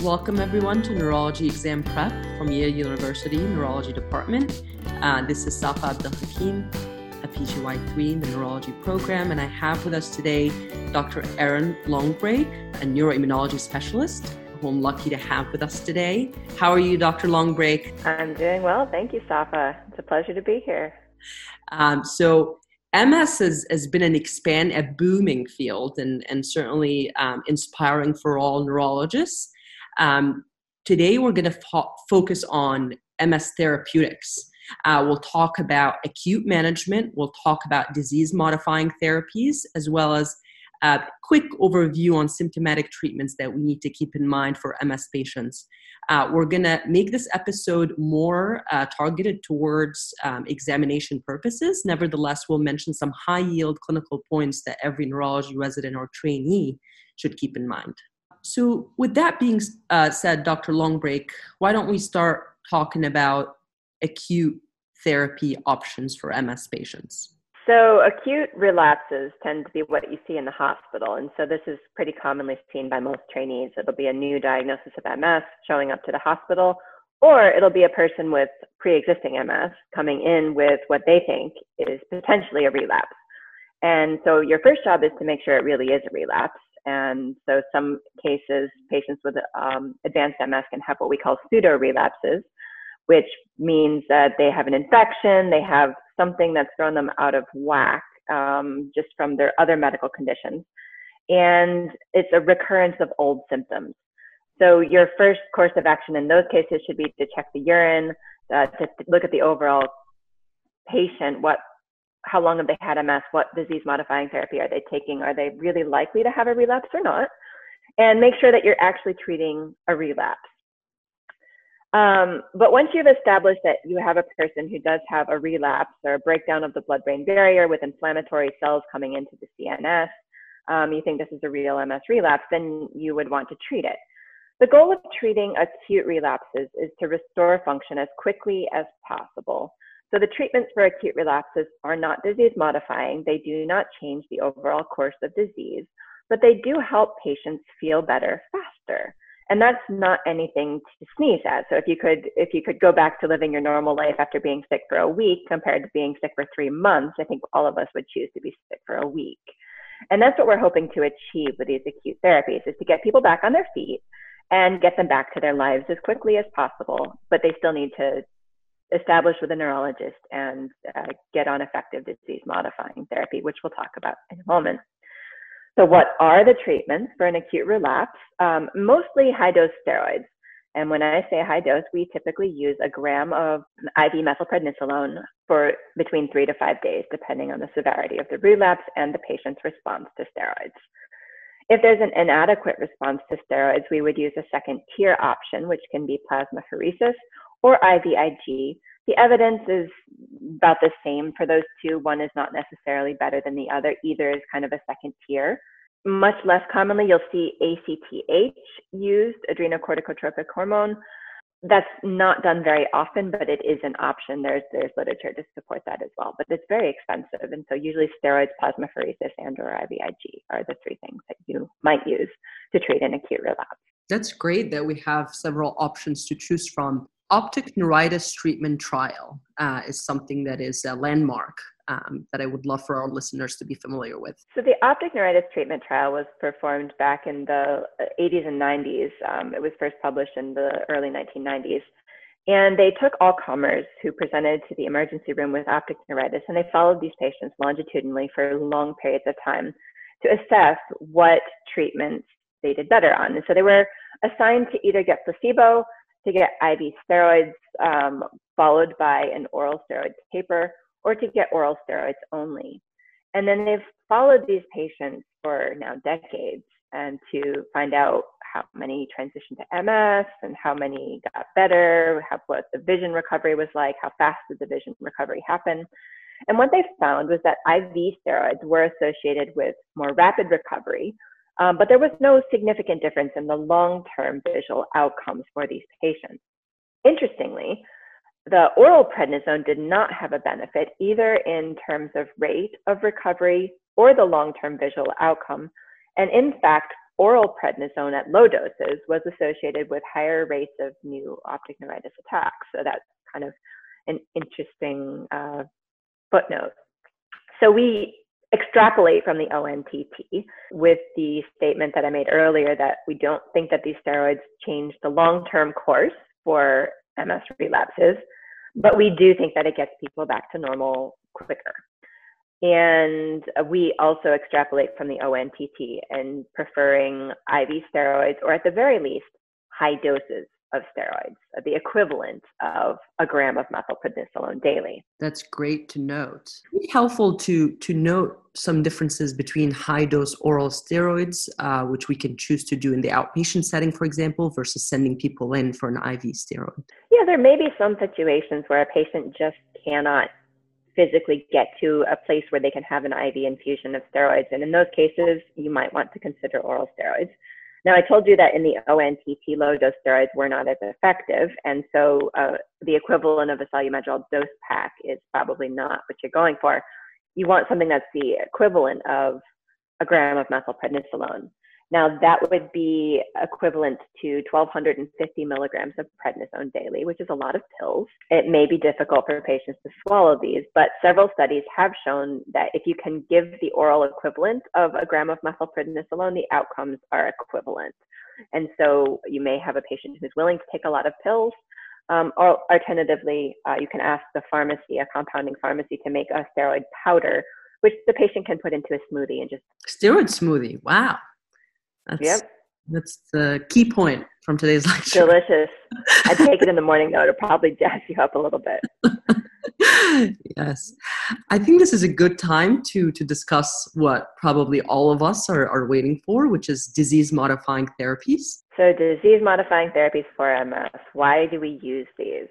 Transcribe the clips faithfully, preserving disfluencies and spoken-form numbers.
Welcome everyone to Neurology Exam Prep from Yale University Neurology Department. Uh, this is Safa Abdelhakim, a P G Y three in the neurology program, and I have with us today Doctor Erin Longbreak, a neuroimmunology specialist, who I'm lucky to have with us today. How are you, Doctor Longbreak? I'm doing well. Thank you, Safa. It's a pleasure to be here. Um, so M S has, has been an expand, a booming field and, and certainly um, inspiring for all neurologists. Um, today, we're going to fo- focus on M S therapeutics. Uh, we'll talk about acute management. We'll talk about disease-modifying therapies, as well as a quick overview on symptomatic treatments that we need to keep in mind for M S patients. Uh, we're going to make this episode more uh, targeted towards um, examination purposes. Nevertheless, we'll mention some high-yield clinical points that every neurology resident or trainee should keep in mind. So with that being uh, said, Doctor Longbreak, why don't we start talking about acute therapy options for M S patients? So acute relapses tend to be what you see in the hospital. And so this is pretty commonly seen by most trainees. It'll be a new diagnosis of M S showing up to the hospital, or it'll be a person with pre-existing M S coming in with what they think is potentially a relapse. And so your first job is to make sure it really is a relapse. And so some cases, patients with um, advanced M S can have what we call pseudo-relapses, which means that they have an infection, they have something that's thrown them out of whack um, just from their other medical conditions. And it's a recurrence of old symptoms. So your first course of action in those cases should be to check the urine, uh, to look at the overall patient, what how long have they had M S, what disease-modifying therapy are they taking, are they really likely to have a relapse or not, and make sure that you're actually treating a relapse. Um, but once you've established that you have a person who does have a relapse or a breakdown of the blood-brain barrier with inflammatory cells coming into the C N S, um, you think this is a real M S relapse, then you would want to treat it. The goal of treating acute relapses is to restore function as quickly as possible. So the treatments for acute relapses are not disease modifying. They do not change the overall course of disease, but they do help patients feel better faster. And that's not anything to sneeze at. So if you could, if you could go back to living your normal life after being sick for a week compared to being sick for three months, I think all of us would choose to be sick for a week. And that's what we're hoping to achieve with these acute therapies, is to get people back on their feet and get them back to their lives as quickly as possible, but they still need to establish with a neurologist and uh, get on effective disease-modifying therapy, which we'll talk about in a moment. So what are the treatments for an acute relapse? Um, mostly high-dose steroids. And when I say high dose, we typically use a gram of I V methylprednisolone for between three to five days, depending on the severity of the relapse and the patient's response to steroids. If there's an inadequate response to steroids, we would use a second tier option, which can be plasmapheresis or I V I G. The evidence is about the same for those two. One is not necessarily better than the other. Either is kind of a second tier. Much less commonly, you'll see A C T H used, adrenocorticotropic hormone. That's not done very often, but it is an option. There's there's literature to support that as well, but it's very expensive. And so usually steroids, plasmapheresis, and or I V I G are the three things that you might use to treat an acute relapse. That's great that we have several options to choose from. Optic neuritis treatment trial uh, is something that is a landmark um, that I would love for our listeners to be familiar with. So the optic neuritis treatment trial was performed back in the eighties and nineties. Um, it was first published in the early nineteen nineties. And they took all comers who presented to the emergency room with optic neuritis, and they followed these patients longitudinally for long periods of time to assess what treatments they did better on. And so they were assigned to either get placebo, to get I V steroids, um, followed by an oral steroid taper, or to get oral steroids only. And then they've followed these patients for now decades, and to find out how many transitioned to M S and how many got better, how, what the vision recovery was like, how fast did the vision recovery happen. And what they found was that I V steroids were associated with more rapid recovery, Um, but there was no significant difference in the long-term visual outcomes for these patients. Interestingly, the oral prednisone did not have a benefit either in terms of rate of recovery or the long-term visual outcome. And in fact, oral prednisone at low doses was associated with higher rates of new optic neuritis attacks. So that's kind of an interesting uh, footnote. So we extrapolate from the O N T T with the statement that I made earlier that we don't think that these steroids change the long-term course for M S relapses, but we do think that it gets people back to normal quicker. And we also extrapolate from the O N T T and preferring I V steroids, or at the very least, high doses of steroids, the equivalent of a gram of methylprednisolone daily. That's great to note. It's helpful to, to note some differences between high-dose oral steroids, uh, which we can choose to do in the outpatient setting, for example, versus sending people in for an I V steroid. Yeah, there may be some situations where a patient just cannot physically get to a place where they can have an I V infusion of steroids. And in those cases, you might want to consider oral steroids. Now, I told you that in the O N T T, low-dose steroids were not as effective, and so uh, the equivalent of a Solu-Medrol dose pack is probably not what you're going for. You want something that's the equivalent of a gram of methylprednisolone. Now, that would be equivalent to twelve fifty milligrams of prednisone daily, which is a lot of pills. It may be difficult for patients to swallow these, but several studies have shown that if you can give the oral equivalent of a gram of methylprednisolone, the outcomes are equivalent. And so you may have a patient who's willing to take a lot of pills, um, or alternatively, uh, you can ask the pharmacy, a compounding pharmacy, to make a steroid powder, which the patient can put into a smoothie and just... Steroid smoothie, wow. That's, yep. That's the key point from today's lecture. Delicious. I'd take it in the morning, though. It'll probably jazz you up a little bit. Yes. I think this is a good time to, to discuss what probably all of us are, are waiting for, which is disease-modifying therapies. So disease-modifying therapies for M S, why do we use these?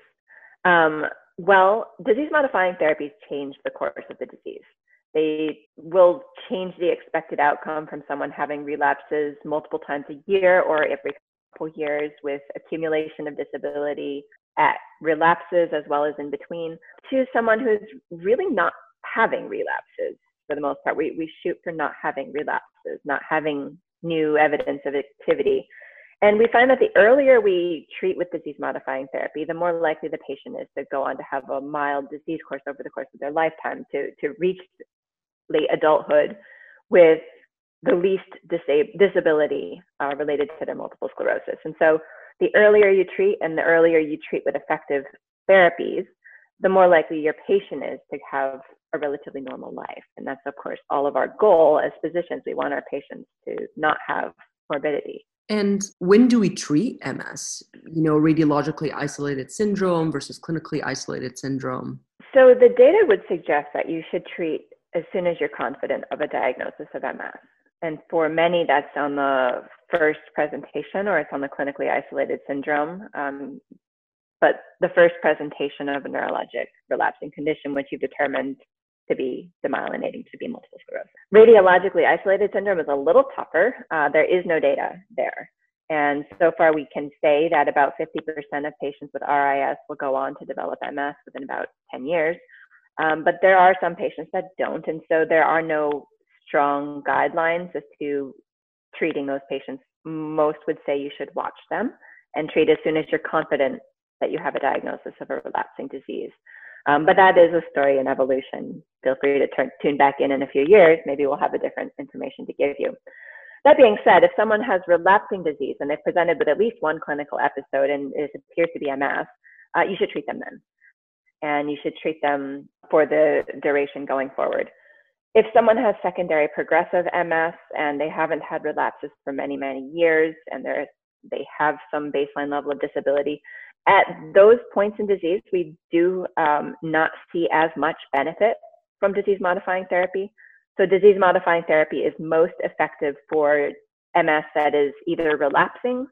Um, well, disease-modifying therapies change the course of the disease. They will change the expected outcome from someone having relapses multiple times a year or every couple years with accumulation of disability at relapses as well as in between, to someone who's really not having relapses for the most part. We, we shoot for not having relapses, not having new evidence of activity. And we find that the earlier we treat with disease-modifying therapy, the more likely the patient is to go on to have a mild disease course over the course of their lifetime, to, to reach late adulthood with the least disab- disability uh, related to their multiple sclerosis. And so the earlier you treat and the earlier you treat with effective therapies, the more likely your patient is to have a relatively normal life. And that's, of course, all of our goal as physicians. We want our patients to not have morbidity. And when do we treat M S? You know, radiologically isolated syndrome versus clinically isolated syndrome? So the data would suggest that you should treat as soon as you're confident of a diagnosis of M S. And for many, that's on the first presentation or it's on the clinically isolated syndrome. Um, but the first presentation of a neurologic relapsing condition, which you've determined to be demyelinating, to be multiple sclerosis. Radiologically isolated syndrome is a little tougher. Uh, there is no data there. And so far, we can say that about fifty percent of patients with R I S will go on to develop M S within about ten years. Um, but there are some patients that don't, and so there are no strong guidelines as to treating those patients. Most would say you should watch them and treat as soon as you're confident that you have a diagnosis of a relapsing disease. Um, but that is a story in evolution. Feel free to turn, tune back in in a few years. Maybe we'll have a different information to give you. That being said, if someone has relapsing disease and they've presented with at least one clinical episode and it appears to be M S, uh, you should treat them then. And you should treat them for the duration going forward. If someone has secondary progressive M S and they haven't had relapses for many, many years and they're, they have some baseline level of disability, at those points in disease, we do um, not see as much benefit from disease-modifying therapy. So disease-modifying therapy is most effective for M S that is either relapsing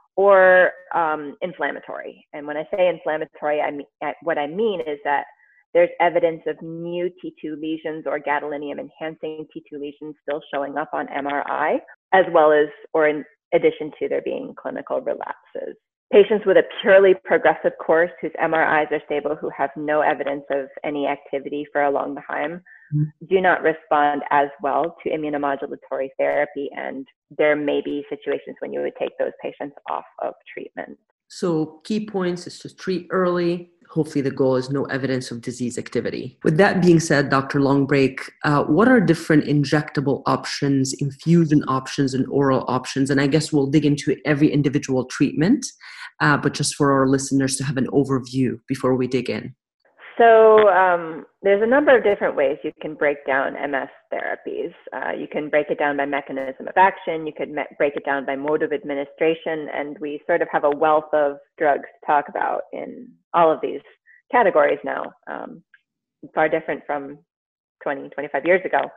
or um, inflammatory. And when I say inflammatory, I mean, what I mean is that there's evidence of new T two lesions or gadolinium-enhancing T two lesions still showing up on M R I, as well as, or in addition to there being clinical relapses. Patients with a purely progressive course whose M R Is are stable, who have no evidence of any activity for a long time, mm-hmm. do not respond as well to immunomodulatory therapy, and there may be situations when you would take those patients off of treatment. So key points is to treat early. Hopefully the goal is no evidence of disease activity. With that being said, Doctor Longbreak, uh, what are different injectable options, infusion options, and oral options? And I guess we'll dig into every individual treatment, uh, but just for our listeners to have an overview before we dig in. So um, there's a number of different ways you can break down M S therapies. Uh, you can break it down by mechanism of action. You could me- break it down by mode of administration. And we sort of have a wealth of drugs to talk about in all of these categories now, um, far different from twenty, twenty-five years ago.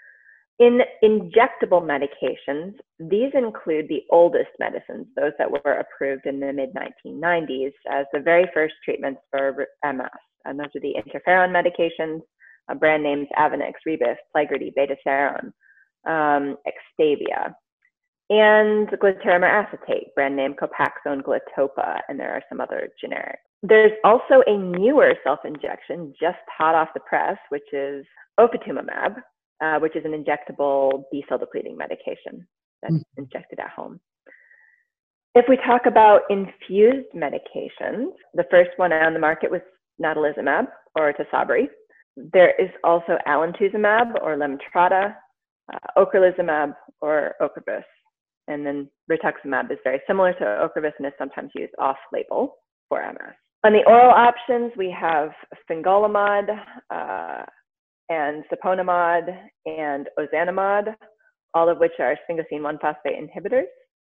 In injectable medications, these include the oldest medicines, those that were approved in the mid nineteen nineties as the very first treatments for M S. And those are the interferon medications, uh, brand names Avonex, Rebif, Plegridy, Betaseron, um, Extavia, and glutathione acetate, brand name Copaxone, Glatopa, and there are some other generics. There's also a newer self-injection, just hot off the press, which is ofatumumab, uh, which is an injectable B-cell depleting medication that's mm. injected at home. If we talk about infused medications, the first one on the market was natalizumab or Tysabri. There is also alemtuzumab or Lemtrada, uh, ocrelizumab or Ocrevus. And then rituximab is very similar to Ocrevus and is sometimes used off-label for M S. On the oral options, we have fingolimod uh, and siponimod and ozanimod, all of which are sphingosine one phosphate inhibitors.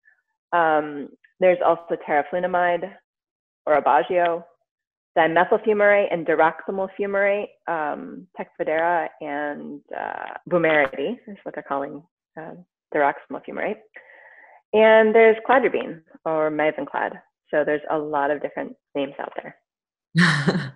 Um, there's also teriflunomide or Aubagio, dimethyl fumarate and diroximel fumarate, um, Tecfidera and uh, Vumerity is what they're calling uh, diroximel fumarate. And there's cladribine or Mavenclad. So there's a lot of different names out there.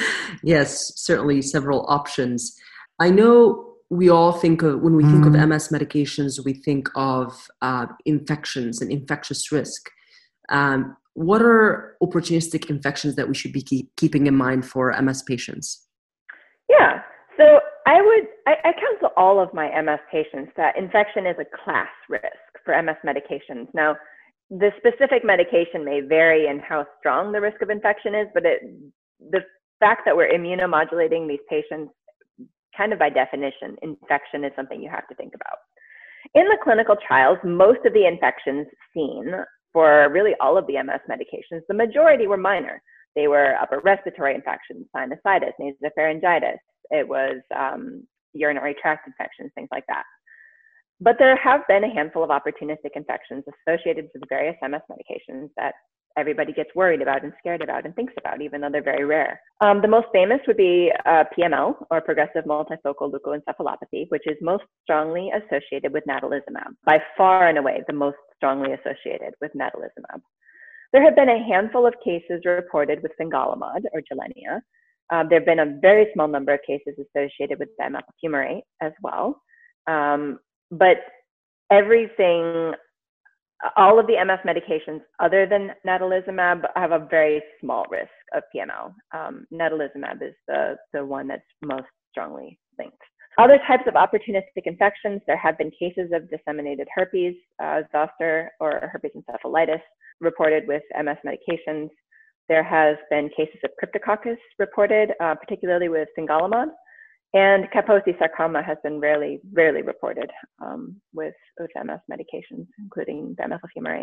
Yes, certainly several options. I know we all think of, when we think of M S medications, we think of uh, infections and infectious risk. Um, what are opportunistic infections that we should be keep, keeping in mind for M S patients? Yeah, so I would, I, I counsel all of my M S patients that infection is a class risk for M S medications. Now, the specific medication may vary in how strong the risk of infection is, but it, the fact that we're immunomodulating these patients, kind of by definition, infection is something you have to think about. In the clinical trials, most of the infections seen for really all of the M S medications, the majority were minor. They were upper respiratory infections, sinusitis, nasopharyngitis. It was um, urinary tract infections, things like that. But there have been a handful of opportunistic infections associated with various M S medications that everybody gets worried about and scared about and thinks about, even though they're very rare. Um, the most famous would be uh, P M L, or progressive multifocal leukoencephalopathy, which is most strongly associated with natalizumab, by far and away the most strongly associated with natalizumab. There have been a handful of cases reported with fingolimod or Gilenya. Um, there have been a very small number of cases associated with dimethyl fumarate as well. Um, but everything, all of the M S medications other than natalizumab have a very small risk of P M L. Um, natalizumab is the, the one that's most strongly linked. Other types of opportunistic infections, there have been cases of disseminated herpes, uh, zoster or herpes encephalitis reported with M S medications. There has been cases of cryptococcus reported, uh, particularly with fingolimod. And Kaposi sarcoma has been rarely, rarely reported um, with, with M S medications, including dimethyl fumarate.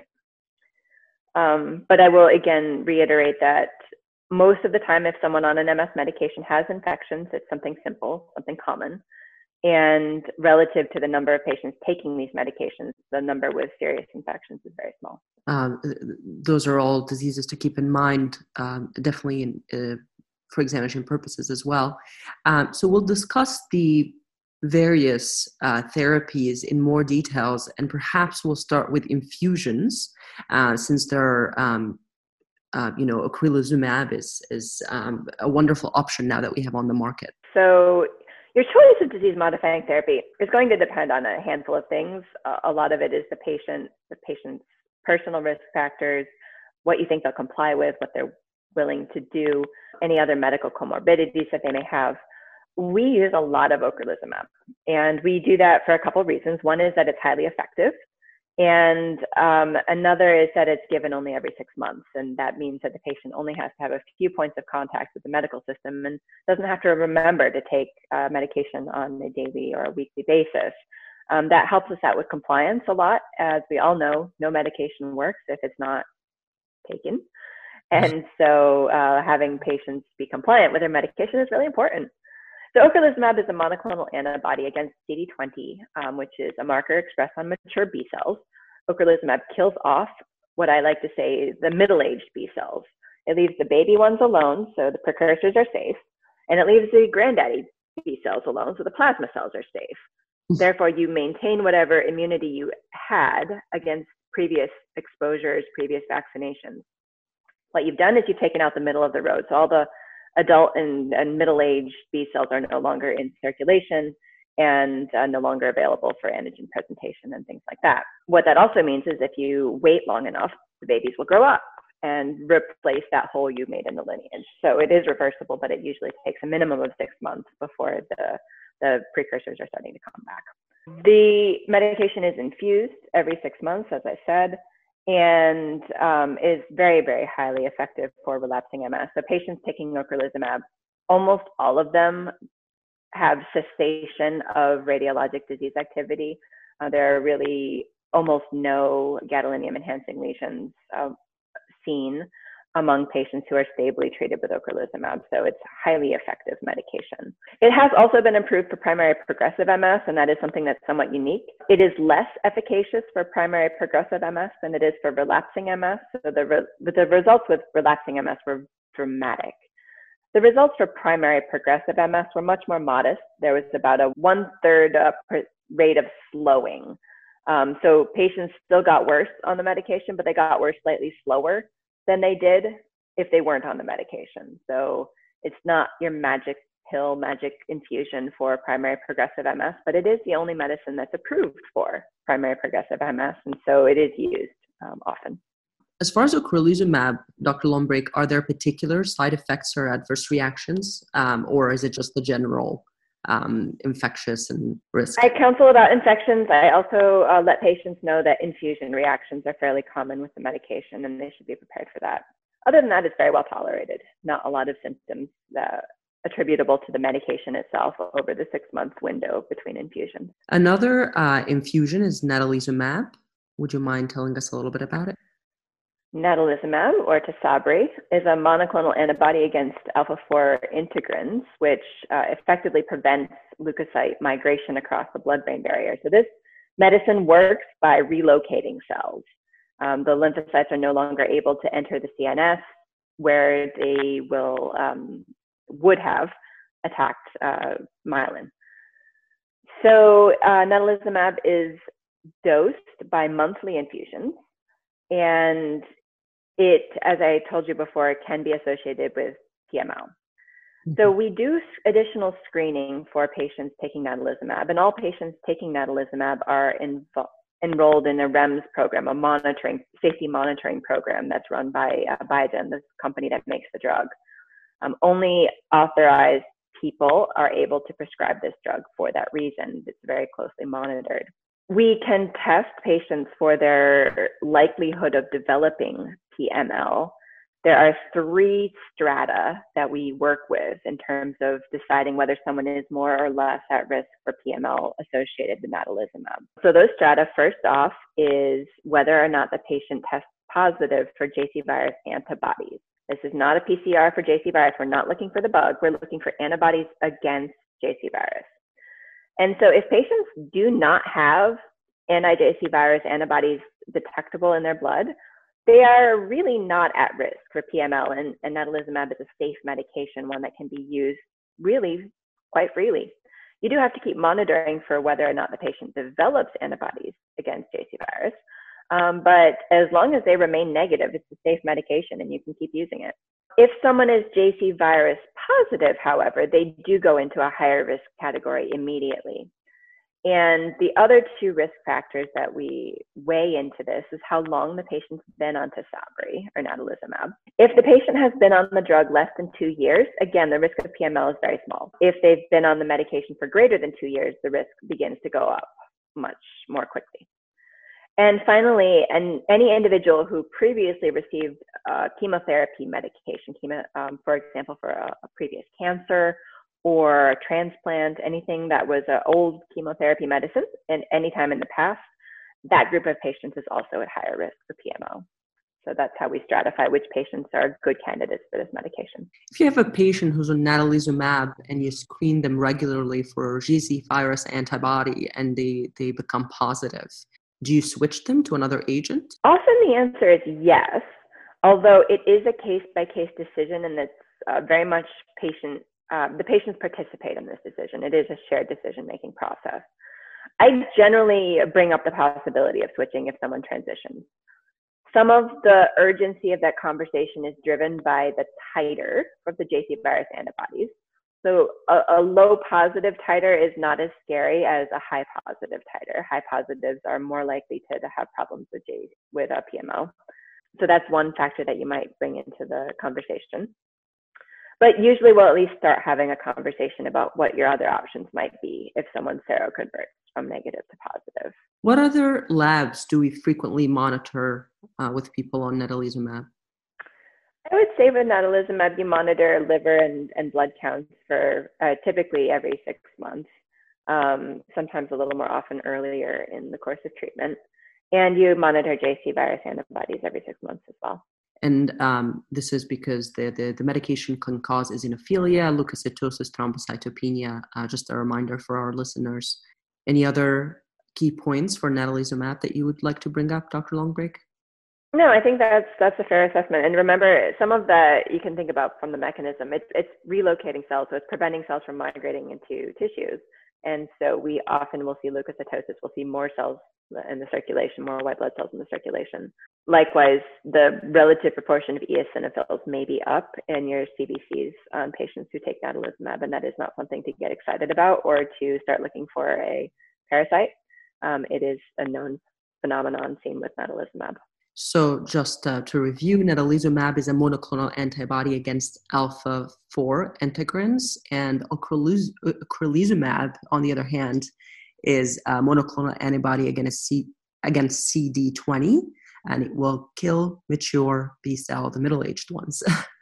Um, but I will again reiterate that most of the time, if someone on an M S medication has infections, it's something simple, something common. And relative to the number of patients taking these medications, the number with serious infections is very small. Um, those are all diseases to keep in mind, um, definitely in, uh, for examination purposes as well. Um, so we'll discuss the various uh, therapies in more details, and perhaps we'll start with infusions, uh, since there are, um, uh, you know, ocrelizumab is, is um, a wonderful option now that we have on the market. So your choice of disease-modifying therapy is going to depend on a handful of things. Uh, a lot of it is the patient, the patient's personal risk factors, what you think they'll comply with, what they're willing to do, any other medical comorbidities that they may have. We use a lot of ocrelizumab, and we do that for a couple of reasons. One is that it's highly effective, and um, another is that it's given only every six months, and that means that the patient only has to have a few points of contact with the medical system and doesn't have to remember to take uh, medication on a daily or a weekly basis. Um, that helps us out with compliance a lot. As we all know, no medication works if it's not taken. And so uh, having patients be compliant with their medication is really important. So ocrelizumab is a monoclonal antibody against C D twenty, um, which is a marker expressed on mature B cells. Ocrelizumab kills off what I like to say the middle-aged B cells. It leaves the baby ones alone, so the precursors are safe, and it leaves the granddaddy B cells alone, so the plasma cells are safe. Therefore, you maintain whatever immunity you had against previous exposures, previous vaccinations. What you've done is you've taken out the middle of the road. So all the adult and, and middle-aged B cells are no longer in circulation and uh, no longer available for antigen presentation and things like that. What that also means is if you wait long enough, the babies will grow up and replace that hole you made in the lineage. So it is reversible, but it usually takes a minimum of six months before the, the precursors are starting to come back. The medication is infused every six months, as I said, and um, is very, very highly effective for relapsing M S. So patients taking ocrelizumab, almost all of them have cessation of radiologic disease activity. Uh, there are really almost no gadolinium-enhancing lesions uh, seen among patients who are stably treated with ocrelizumab. So it's highly effective medication. It has also been approved for primary progressive M S, and that is something that's somewhat unique. It is less efficacious for primary progressive M S than it is for relapsing M S. So the, re the results with relapsing M S were dramatic. The results for primary progressive M S were much more modest. There was about a one-third uh, rate of slowing. Um, so patients still got worse on the medication, but they got worse slightly slower than they did if they weren't on the medication. So it's not your magic pill, magic infusion for primary progressive M S, but it is the only medicine that's approved for primary progressive M S, and so it is used um, often. As far as ocrelizumab, Doctor Lombrick, are there particular side effects or adverse reactions, um, or is it just the general um, infectious and risk? I counsel about infections. I also uh, let patients know that infusion reactions are fairly common with the medication, and they should be prepared for that. Other than that, it's very well tolerated. Not a lot of symptoms uh, attributable to the medication itself over the six-month window between infusions. Another uh, infusion is natalizumab. Would you mind telling us a little bit about it? Natalizumab, or Tysabri, is a monoclonal antibody against alpha four integrins, which uh, effectively prevents leukocyte migration across the blood-brain barrier. So this medicine works by relocating cells. Um, the lymphocytes are no longer able to enter the C N S, where they will um, would have attacked uh, myelin. So uh, natalizumab is dosed by monthly infusions, and it, as I told you before, it can be associated with P M L. Mm-hmm. So we do additional screening for patients taking natalizumab, and all patients taking natalizumab are involved enrolled in a R E M S program, a monitoring, safety monitoring program that's run by uh, Biogen, the company that makes the drug. Um, only authorized people are able to prescribe this drug for that reason. It's very closely monitored. We can test patients for their likelihood of developing P M L. There are three strata that we work with in terms of deciding whether someone is more or less at risk for P M L associated with natalizumab. So those strata, first off, is whether or not the patient tests positive for J C virus antibodies. This is not a P C R for J C virus. We're not looking for the bug. We're looking for antibodies against J C virus. And so if patients do not have anti-J C virus antibodies detectable in their blood, they are really not at risk for P M L, and, and natalizumab is a safe medication, one that can be used really quite freely. You do have to keep monitoring for whether or not the patient develops antibodies against J C virus, um, but as long as they remain negative, it's a safe medication and you can keep using it. If someone is J C virus positive, however, they do go into a higher risk category immediately. And the other two risk factors that we weigh into this is how long the patient's been on Tysabri or natalizumab. If the patient has been on the drug less than two years, again, the risk of P M L is very small. If they've been on the medication for greater than two years, the risk begins to go up much more quickly. And finally, and any individual who previously received uh, chemotherapy medication, chemo, um, for example, for a, a previous cancer or transplant, anything that was an old chemotherapy medicine and any time in the past, that group of patients is also at higher risk for P M O. So that's how we stratify which patients are good candidates for this medication. If you have a patient who's on natalizumab and you screen them regularly for G C virus antibody and they, they become positive, do you switch them to another agent? Often the answer is yes, although it is a case-by-case decision and it's uh, very much patient Um, the patients participate in this decision. It is a shared decision-making process. I generally bring up the possibility of switching if someone transitions. Some of the urgency of that conversation is driven by the titer of the J C virus antibodies. So a, a low positive titer is not as scary as a high positive titer. High positives are more likely to, to have problems with, J, with a P M O. So that's one factor that you might bring into the conversation. But usually we'll at least start having a conversation about what your other options might be if someone seroconverts from negative to positive. What other labs do we frequently monitor uh, with people on natalizumab? I would say with natalizumab, you monitor liver and, and blood counts for uh, typically every six months, um, sometimes a little more often earlier in the course of treatment. And you monitor J C virus antibodies every six months as well. And um, this is because the, the, the medication can cause eosinophilia, leukocytosis, thrombocytopenia. Uh, just a reminder for our listeners. Any other key points for natalizumab that you would like to bring up, Doctor Longbreak? No, I think that's that's a fair assessment. And remember, some of that you can think about from the mechanism. It's it's relocating cells, so it's preventing cells from migrating into tissues. And so we often will see leukocytosis. We'll see more cells in the circulation, more white blood cells in the circulation. Likewise, the relative proportion of eosinophils may be up in your C B Cs on patients who take natalizumab, and that is not something to get excited about or to start looking for a parasite. Um, it is a known phenomenon seen with natalizumab. So just uh, to review, natalizumab is a monoclonal antibody against alpha four integrins, and ocrelizumab, ocrelizumab, on the other hand, is a monoclonal antibody against, C, against C D twenty, and it will kill mature B cell, the middle-aged ones.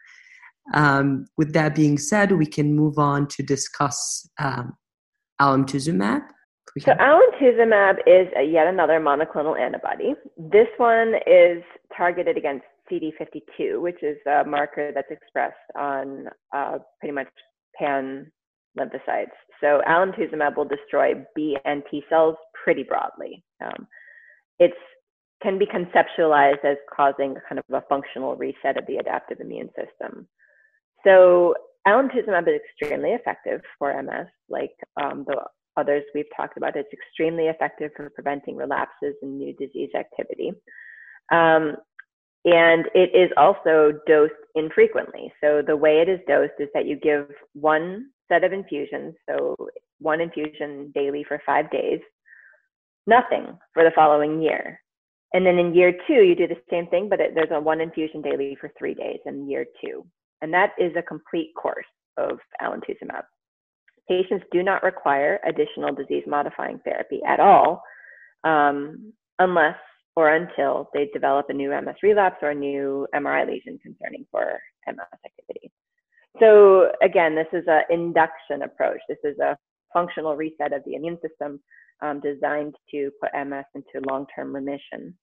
um, with that being said, we can move on to discuss um, alemtuzumab. So alemtuzumab is a yet another monoclonal antibody. This one is targeted against C D fifty-two, which is a marker that's expressed on uh, pretty much pan lymphocytes. So alemtuzumab will destroy B and T cells pretty broadly. Um, it can be conceptualized as causing kind of a functional reset of the adaptive immune system. So alemtuzumab is extremely effective for M S, like um, the others we've talked about. It's extremely effective for preventing relapses and new disease activity. Um, and it is also dosed infrequently. So the way it is dosed is that you give one set of infusions, so one infusion daily for five days, nothing for the following year. And then in year two, you do the same thing, but it, there's a one infusion daily for three days in year two. And that is a complete course of alemtuzumab. Patients do not require additional disease-modifying therapy at all, um, unless or until they develop a new M S relapse or a new M R I lesion concerning for M S activity. So again, this is an induction approach. This is a functional reset of the immune system um, designed to put M S into long-term remission.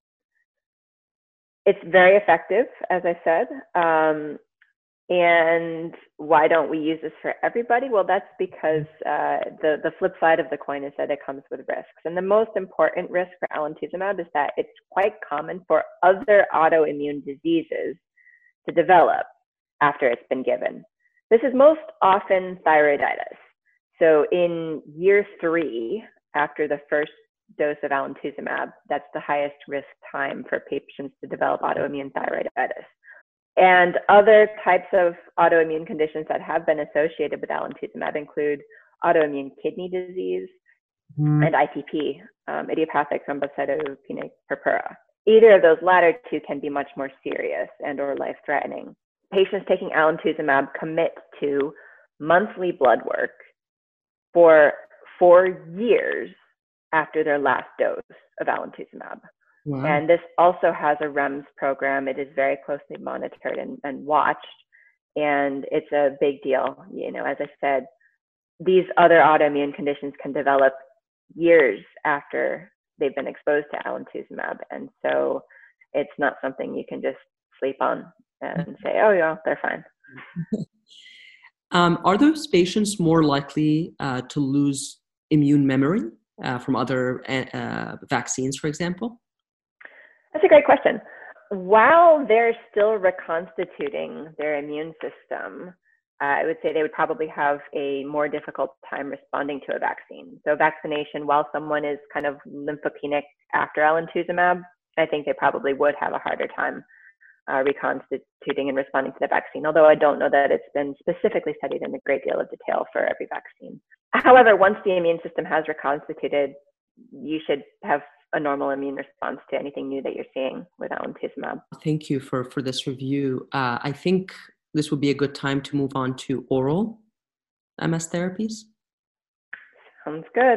It's very effective, as I said. Um, And why don't we use this for everybody? Well, that's because uh, the, the flip side of the coin is that it comes with risks. And the most important risk for alemtuzumab is that it's quite common for other autoimmune diseases to develop after it's been given. This is most often thyroiditis. So in year three, after the first dose of alemtuzumab, that's the highest risk time for patients to develop autoimmune thyroiditis. And other types of autoimmune conditions that have been associated with alemtuzumab include autoimmune kidney disease, mm. and I T P, um, idiopathic thrombocytopenic purpura. Either of those latter two can be much more serious and or life-threatening. Patients taking alemtuzumab commit to monthly blood work for four years after their last dose of alemtuzumab. Wow. And this also has a REMS program. It is very closely monitored and, and watched, and it's a big deal. You know, as I said, these other autoimmune conditions can develop years after they've been exposed to alemtuzumab, and so it's not something you can just sleep on and say, oh yeah, they're fine. um, are those patients more likely uh, to lose immune memory uh, from other uh, vaccines, for example? That's a great question. While they're still reconstituting their immune system, uh, I would say they would probably have a more difficult time responding to a vaccine. So vaccination, while someone is kind of lymphopenic after alemtuzumab, I think they probably would have a harder time uh, reconstituting and responding to the vaccine, although I don't know that it's been specifically studied in a great deal of detail for every vaccine. However, once the immune system has reconstituted, you should have a normal immune response to anything new that you're seeing with alemtuzumab. Thank you for, for this review. Uh, I think this would be a good time to move on to oral M S therapies. Sounds good.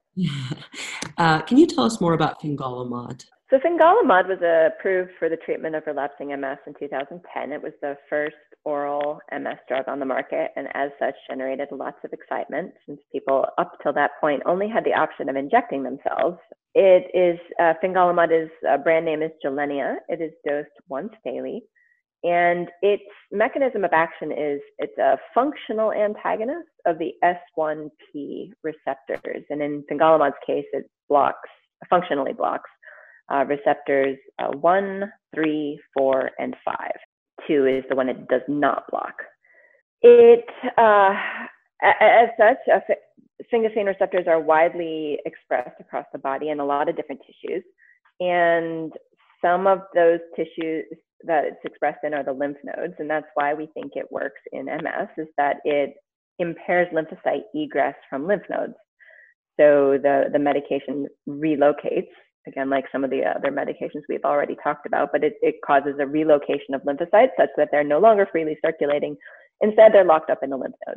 uh, can you tell us more about fingolimod? So fingolimod was approved for the treatment of relapsing M S in two thousand ten. It was the first oral M S drug on the market, and as such generated lots of excitement since people up till that point only had the option of injecting themselves. It is, uh, fingolimod is, uh, brand name is Gilenya. It is dosed once daily, and its mechanism of action is it's a functional antagonist of the S one P receptors, and in fingolimod's case, it blocks, functionally blocks Uh, receptors uh, one, three, four, and five. Two is the one it does not block. It, uh, as such, uh, sphingosine receptors are widely expressed across the body in a lot of different tissues. And some of those tissues that it's expressed in are the lymph nodes. And that's why we think it works in M S, is that it impairs lymphocyte egress from lymph nodes. So the, the medication relocates, again, like some of the other medications we've already talked about, but it, it causes a relocation of lymphocytes such that they're no longer freely circulating. Instead, they're locked up in the lymph nodes.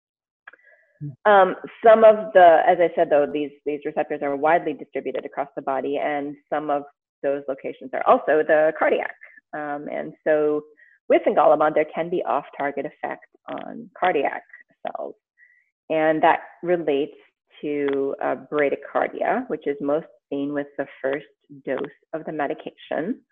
Um, some of the, as I said, though, these, these receptors are widely distributed across the body, and some of those locations are also the cardiac. Um, and so with fingolimod, there can be off-target effect on cardiac cells, and that relates to uh, bradycardia, which is most seen with the first dose of the medication.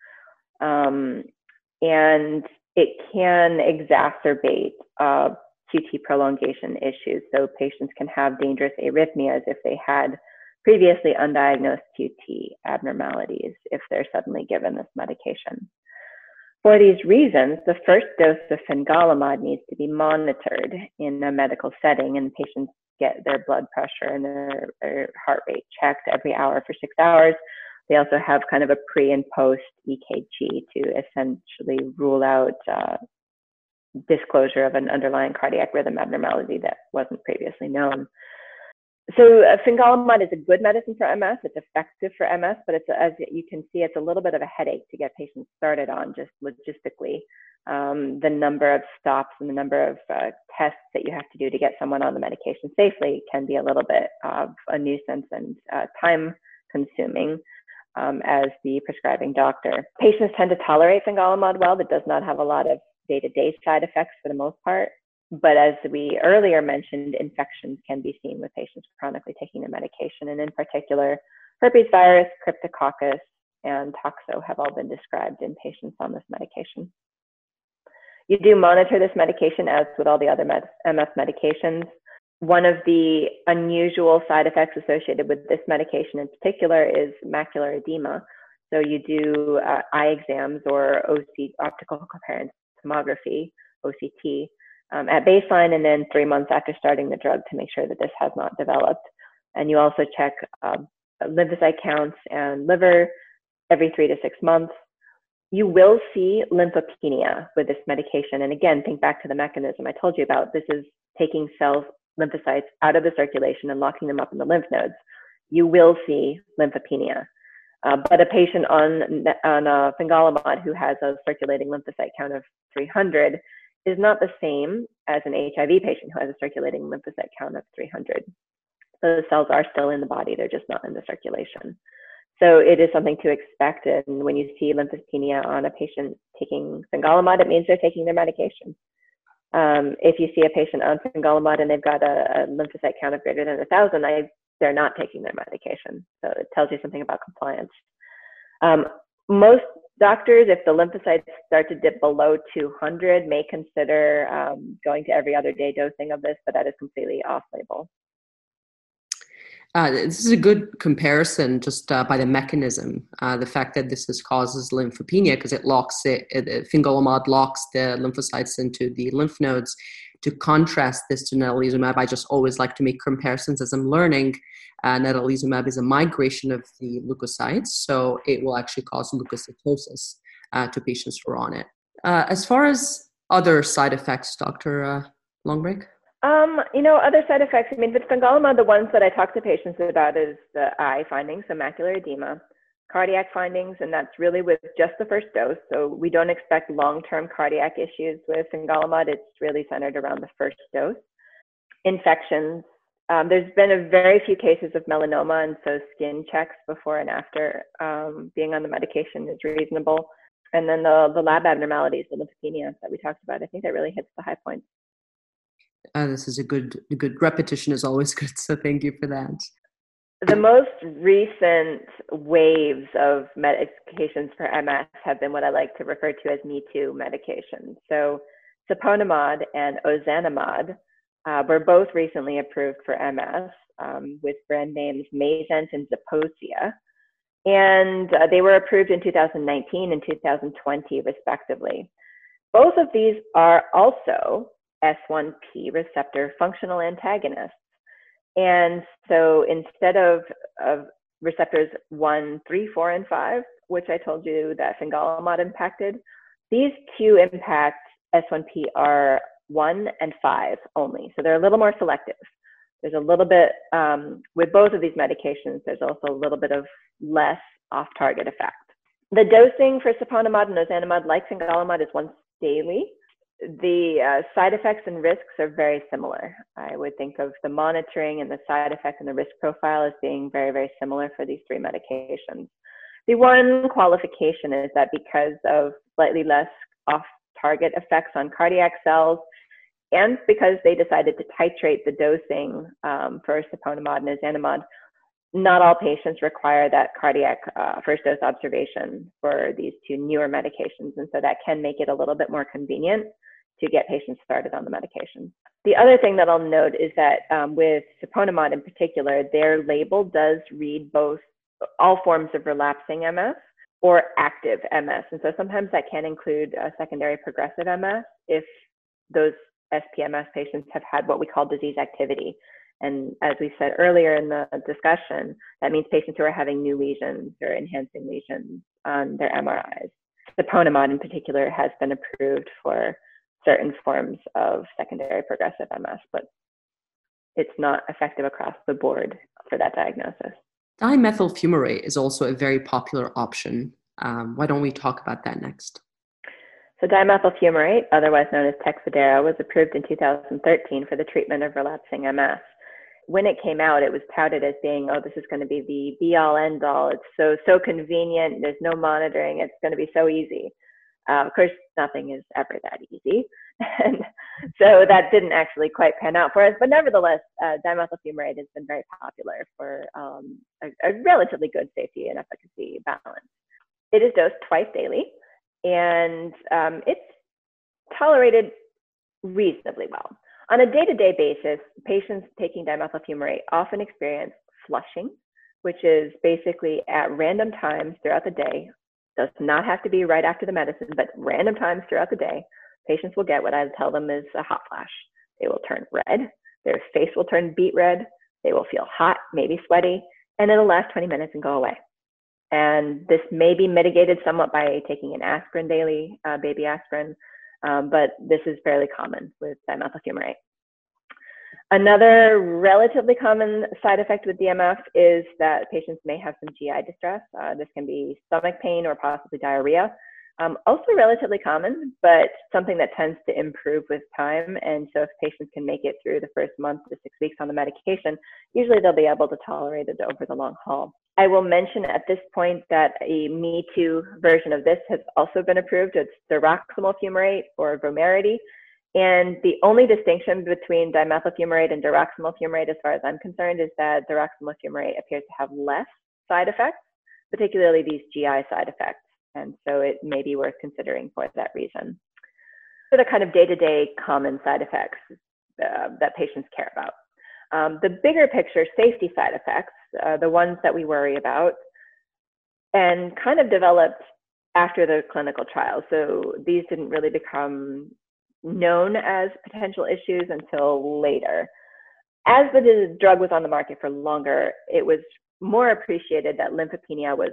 Um, and it can exacerbate uh, Q T prolongation issues. So patients can have dangerous arrhythmias if they had previously undiagnosed Q T abnormalities if they're suddenly given this medication. For these reasons, the first dose of fingolimod needs to be monitored in a medical setting, and patients get their blood pressure and their, their heart rate checked every hour for six hours. They also have kind of a pre and post E K G to essentially rule out uh, disclosure of an underlying cardiac rhythm abnormality that wasn't previously known. So uh, fingolimod is a good medicine for M S. It's effective for M S, but it's, as you can see, it's a little bit of a headache to get patients started on just logistically. Um, the number of stops and the number of uh, tests that you have to do to get someone on the medication safely can be a little bit of a nuisance and uh, time consuming um, as the prescribing doctor. Patients tend to tolerate fingolimod well. It does not have a lot of day-to-day side effects for the most part. But as we earlier mentioned, infections can be seen with patients chronically taking the medication. And in particular, herpes virus, cryptococcus, and toxo have all been described in patients on this medication. You do monitor this medication as with all the other med M S medications. One of the unusual side effects associated with this medication in particular is macular edema. So you do uh, eye exams or O C, optical coherence tomography, O C T, um, at baseline and then three months after starting the drug to make sure that this has not developed. And you also check uh, lymphocyte counts and liver every three to six months. You will see lymphopenia with this medication. And again, think back to the mechanism I told you about. This is taking cells, lymphocytes out of the circulation and locking them up in the lymph nodes. you will see lymphopenia. Uh, but a patient on, on uh, fingolimod who has a circulating lymphocyte count of three hundred is not the same as an H I V patient who has a circulating lymphocyte count of three hundred. So the cells are still in the body, they're just not in the circulation. So it is something to expect. And when you see lymphopenia on a patient taking fingolimod, it means they're taking their medication. Um, if you see a patient on fingolimod and they've got a, a lymphocyte count of greater than one thousand, I, they're not taking their medication. So it tells you something about compliance. Um, most doctors, if the lymphocytes start to dip below two hundred, may consider um, going to every other day dosing of this, but that is completely off-label. Uh, this is a good comparison just uh, by the mechanism, uh, the fact that this is causes lymphopenia because it locks it, it, fingolimod locks the lymphocytes into the lymph nodes. To contrast this to natalizumab, I just always like to make comparisons as I'm learning. Uh, natalizumab is a migration of the leukocytes, so it will actually cause leukocytosis uh, to patients who are on it. Uh, as far as other side effects, Doctor Uh, Longbreak? Um, you know, other side effects, I mean, with fingolimod, the ones that I talk to patients about is the eye findings, so macular edema, cardiac findings, and that's really with just the first dose. So we don't expect long-term cardiac issues with fingolimod. It's really centered around the first dose. Infections. Um, there's been a very few cases of melanoma, and so skin checks before and after um, being on the medication is reasonable. And then the, the lab abnormalities, the lymphopenia that we talked about, I think that really hits the high points. Uh, this is a good, a good repetition is always good. So thank you for that. The most recent waves of medications for M S have been what I like to refer to as Me Too medications. So siponimod and ozanimod uh, were both recently approved for M S um, with brand names Mayzent and Zeposia. And uh, they were approved in two thousand nineteen and two thousand twenty, respectively. Both of these are also S one P receptor functional antagonists. And so instead of, of receptors one, three, four, and five, which I told you that fingolimod impacted, these two impact S one P are one and five only. So they're a little more selective. There's a little bit, um, with both of these medications, there's also a little bit of less off-target effect. The dosing for siponimod and ozanimod, like fingolimod, is once daily. The uh, side effects and risks are very similar. I would think of the monitoring and the side effect and the risk profile as being very, very similar for these three medications. The one qualification is that because of slightly less off-target effects on cardiac cells, and because they decided to titrate the dosing um, for siponimod and ozanimod, not all patients require that cardiac uh, first dose observation for these two newer medications. And so that can make it a little bit more convenient to get patients started on the medication. The other thing that I'll note is that um, with siponimod in particular, their label does read both all forms of relapsing M S or active M S. And so sometimes that can include a secondary progressive M S if those S P M S patients have had what we call disease activity. And as we said earlier in the discussion, that means patients who are having new lesions or enhancing lesions on their M R Is. Siponimod in particular has been approved for certain forms of secondary progressive M S, but it's not effective across the board for that diagnosis. Dimethyl fumarate is also a very popular option. Um, why don't we talk about that next? So dimethyl fumarate, otherwise known as Tecfidera, was approved in two thousand thirteen for the treatment of relapsing M S. When it came out, it was touted as being, oh, this is going to be the be-all, end-all. It's so, so convenient. There's no monitoring. It's going to be so easy. Uh, of course, nothing is ever that easy. And so that didn't actually quite pan out for us. But nevertheless, uh, dimethyl fumarate has been very popular for um, a, a relatively good safety and efficacy balance. It is dosed twice daily, and um, it's tolerated reasonably well. On a day-to-day basis, patients taking dimethyl fumarate often experience flushing, which is basically at random times throughout the day. Does not have to be right after the medicine, but random times throughout the day, patients will get what I tell them is a hot flash. They will turn red, their face will turn beet red, they will feel hot, maybe sweaty, and it'll last twenty minutes and go away. And this may be mitigated somewhat by taking an aspirin daily, uh, baby aspirin, um, but this is fairly common with dimethyl fumarate. Another relatively common side effect with D M F is that patients may have some G I distress. Uh, this can be stomach pain or possibly diarrhea. Um, also relatively common, but something that tends to improve with time. And so if patients can make it through the first month to six weeks on the medication, usually they'll be able to tolerate it over the long haul. I will mention at this point that a Me Too version of this has also been approved. It's diroximel fumarate or Vumerity. And the only distinction between dimethyl fumarate and diroximel fumarate, as far as I'm concerned, is that diroximel fumarate appears to have less side effects, particularly these G I side effects. And so it may be worth considering for that reason. So the kind of day-to-day common side effects uh, that patients care about. Um, the bigger picture safety side effects, uh, the ones that we worry about, and kind of developed after the clinical trial. So these didn't really become known as potential issues until later. As the drug was on the market for longer, it was more appreciated that lymphopenia was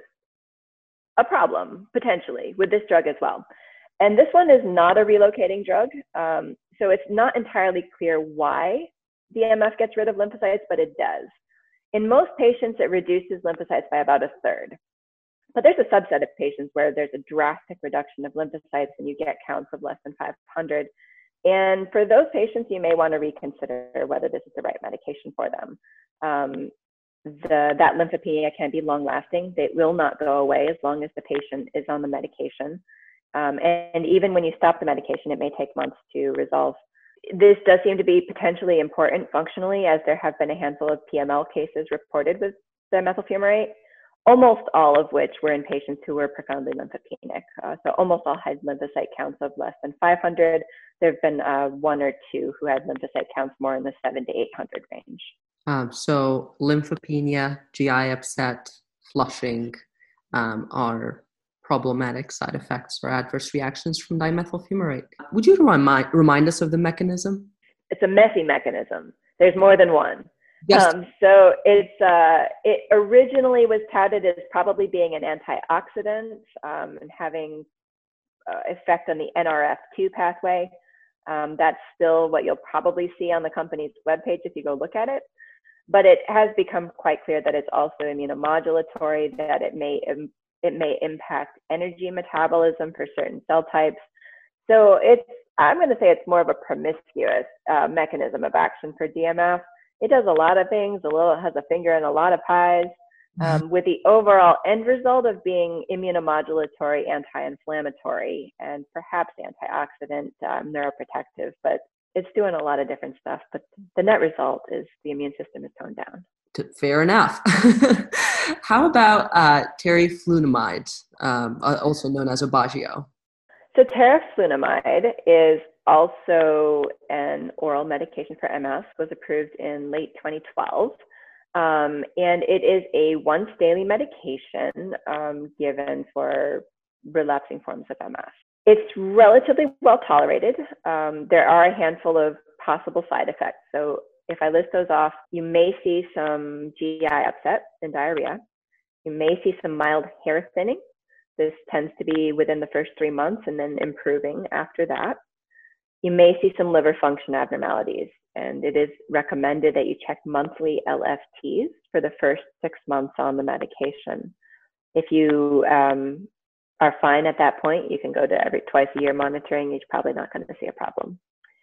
a problem, potentially, with this drug as well. And this one is not a relocating drug, um, so it's not entirely clear why D M F gets rid of lymphocytes, but it does. In most patients, it reduces lymphocytes by about a third. But there's a subset of patients where there's a drastic reduction of lymphocytes and you get counts of less than five hundred. And for those patients, you may want to reconsider whether this is the right medication for them. Um, the, that lymphopenia can be long lasting. It will not go away as long as the patient is on the medication. Um, and, and even when you stop the medication, it may take months to resolve. This does seem to be potentially important functionally, as there have been a handful of P M L cases reported with dimethyl fumarate, almost all of which were in patients who were profoundly lymphopenic. Uh, so almost all had lymphocyte counts of less than five hundred. There have been uh, one or two who had lymphocyte counts more in the seven to eight hundred range. Um, so lymphopenia, G I upset, flushing um, are problematic side effects or adverse reactions from dimethyl fumarate. Would you remind, remind us of the mechanism? It's a messy mechanism. There's more than one. Yes. Um, so it's, uh, it originally was touted as probably being an antioxidant um, and having uh, effect on the N R F two pathway. Um, that's still what you'll probably see on the company's webpage if you go look at it. But it has become quite clear that it's also immunomodulatory, that it may, it may impact energy metabolism for certain cell types. So it's, I'm going to say it's more of a promiscuous uh, mechanism of action for D M F. It does a lot of things, a little, has a finger in a lot of pies, um, with the overall end result of being immunomodulatory, anti-inflammatory, and perhaps antioxidant, um, neuroprotective, but it's doing a lot of different stuff. But the net result is the immune system is toned down. Fair enough. How about uh, teriflunomide, um, also known as Aubagio? So teriflunomide is also an oral medication for M S, was approved in late twenty twelve. Um, and it is a once daily medication um, given for relapsing forms of M S. It's relatively well tolerated. Um, there are a handful of possible side effects. So if I list those off, you may see some G I upset and diarrhea. You may see some mild hair thinning. This tends to be within the first three months and then improving after that. You may see some liver function abnormalities, and it is recommended that you check monthly L F Ts for the first six months on the medication. If you um, are fine at that point, you can go to every twice a year monitoring. You're probably not going to see a problem.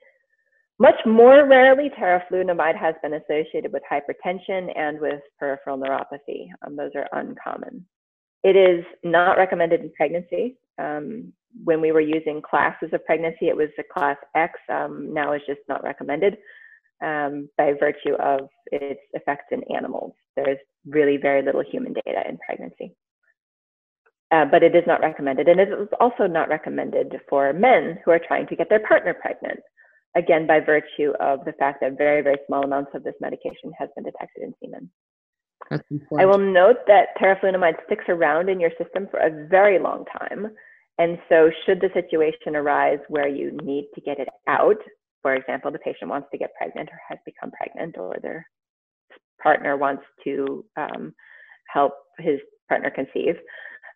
Much more rarely, teriflunomide has been associated with hypertension and with peripheral neuropathy. Um, those are uncommon. It is not recommended in pregnancy. Um, when we were using classes of pregnancy, it was a class X. Um, now it's just not recommended um, by virtue of its effects in animals. There is really very little human data in pregnancy. Uh, but it is not recommended. And it is also not recommended for men who are trying to get their partner pregnant. Again, by virtue of the fact that very, very small amounts of this medication has been detected in semen. That's important. I will note that teriflunomide sticks around in your system for a very long time. And so should the situation arise where you need to get it out, for example, the patient wants to get pregnant or has become pregnant, or their partner wants to um, help his partner conceive,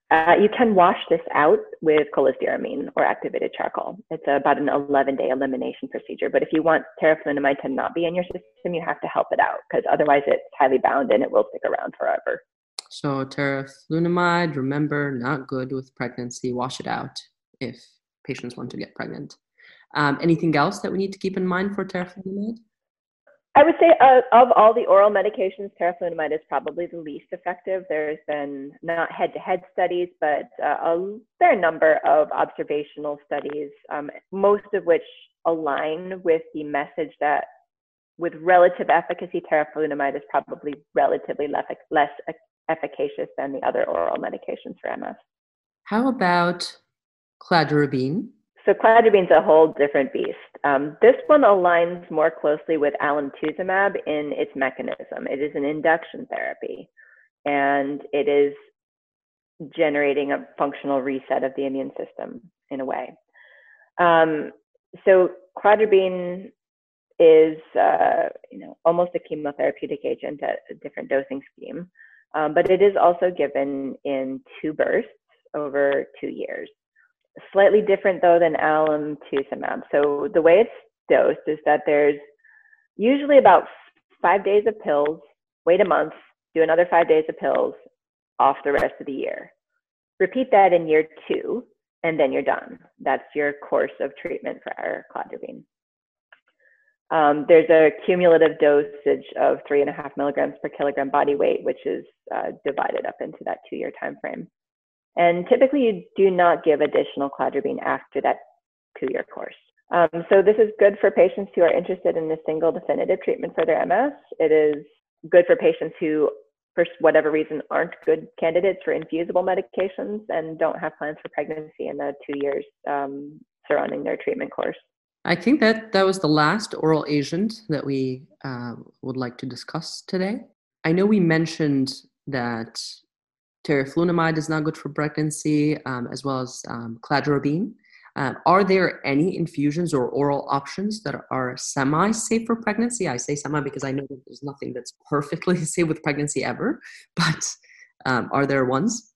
Uh, you can wash this out with cholestyramine or activated charcoal. It's about an eleven-day elimination procedure. But if you want teriflunomide to not be in your system, you have to help it out because otherwise it's highly bound and it will stick around forever. So teriflunomide, remember, not good with pregnancy. Wash it out if patients want to get pregnant. Um, anything else that we need to keep in mind for teriflunomide? I would say uh, of all the oral medications, teriflunomide is probably the least effective. There's been not head-to-head studies, but uh, a fair number of observational studies, um, most of which align with the message that with relative efficacy, teriflunomide is probably relatively less, less efficacious than the other oral medications for M S. How about cladribine? So cladribine's a whole different beast. Um, this one aligns more closely with alemtuzumab in its mechanism. It is an induction therapy, and it is generating a functional reset of the immune system in a way. Um, so cladribine is, uh, you know, almost a chemotherapeutic agent at a different dosing scheme, um, but it is also given in two bursts over two years. Slightly different though than alemtuzumab. So the way it's dosed is that there's usually about five days of pills, wait a month, do another five days of pills, off the rest of the year. Repeat that in year two, and then you're done. That's your course of treatment for our cladribine. Um, there's a cumulative dosage of three and a half milligrams per kilogram body weight, which is uh, divided up into that two-year time frame. And typically you do not give additional cladribine after that two-year course. Um, so this is good for patients who are interested in a single definitive treatment for their M S. It is good for patients who, for whatever reason, aren't good candidates for infusible medications and don't have plans for pregnancy in the two years um, surrounding their treatment course. I think that that was the last oral agent that we uh, would like to discuss today. I know we mentioned that teriflunomide is not good for pregnancy, um, as well as um, cladribine. Uh, are there any infusions or oral options that are semi-safe for pregnancy? I say semi because I know that there's nothing that's perfectly safe with pregnancy ever, but um, are there ones?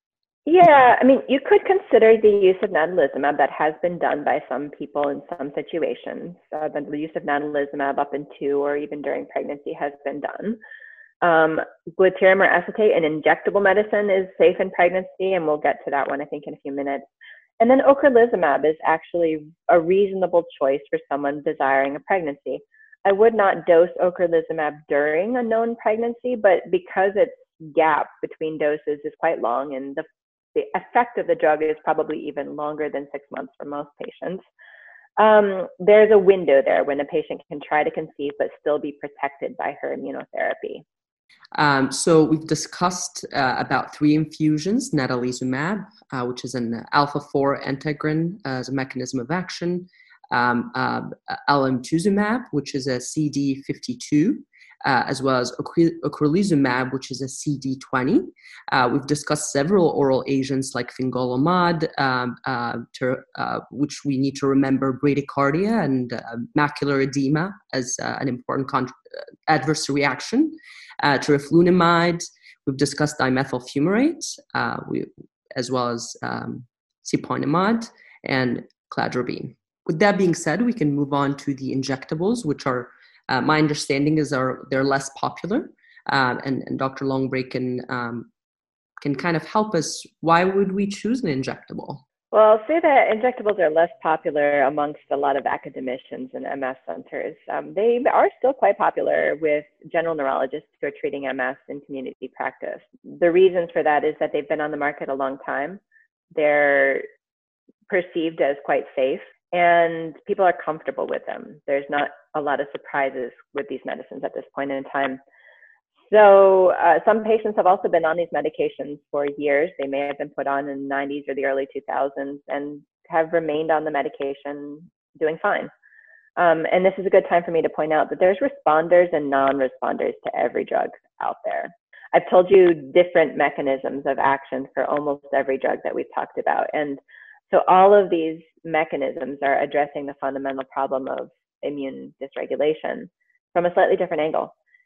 Yeah, I mean, you could consider the use of natalizumab. That has been done by some people in some situations. Uh, the use of natalizumab up into or even during pregnancy has been done. Um, glutathione or acetate, an injectable medicine, is safe in pregnancy, and we'll get to that one, I think, in a few minutes. And then ocrelizumab is actually a reasonable choice for someone desiring a pregnancy. I would not dose ocrelizumab during a known pregnancy, but because its gap between doses is quite long and the, the effect of the drug is probably even longer than six months for most patients, um, there's a window there when a patient can try to conceive but still be protected by her immunotherapy. Um, so we've discussed uh, about three infusions: natalizumab, uh, which is an alpha four integrin uh, as a mechanism of action; um, uh, alemtuzumab, which is a C D fifty-two, uh, as well as ocrelizumab, which is a C D twenty. Uh, we've discussed several oral agents like fingolimod, um, uh, to, uh, which we need to remember bradycardia and uh, macular edema as uh, an important con- adverse reaction. Uh, teriflunomide, we've discussed dimethyl fumarate, uh, we, as well as um, siponimod and cladribine. With that being said, we can move on to the injectables, which are, uh, my understanding is are they're less popular, uh, and, and Doctor Longbray can, um, can kind of help us. Why would we choose an injectable? Well, I'll say that injectables are less popular amongst a lot of academicians and M S centers. Um, they are still quite popular with general neurologists who are treating M S in community practice. The reasons for that is that they've been on the market a long time. They're perceived as quite safe, and people are comfortable with them. There's not a lot of surprises with these medicines at this point in time. So uh, some patients have also been on these medications for years. They may have been put on in the nineties or the early two thousands and have remained on the medication doing fine. Um, and this is a good time for me to point out that there's responders and non-responders to every drug out there. I've told you different mechanisms of action for almost every drug that we've talked about. And so all of these mechanisms are addressing the fundamental problem of immune dysregulation from a slightly different angle.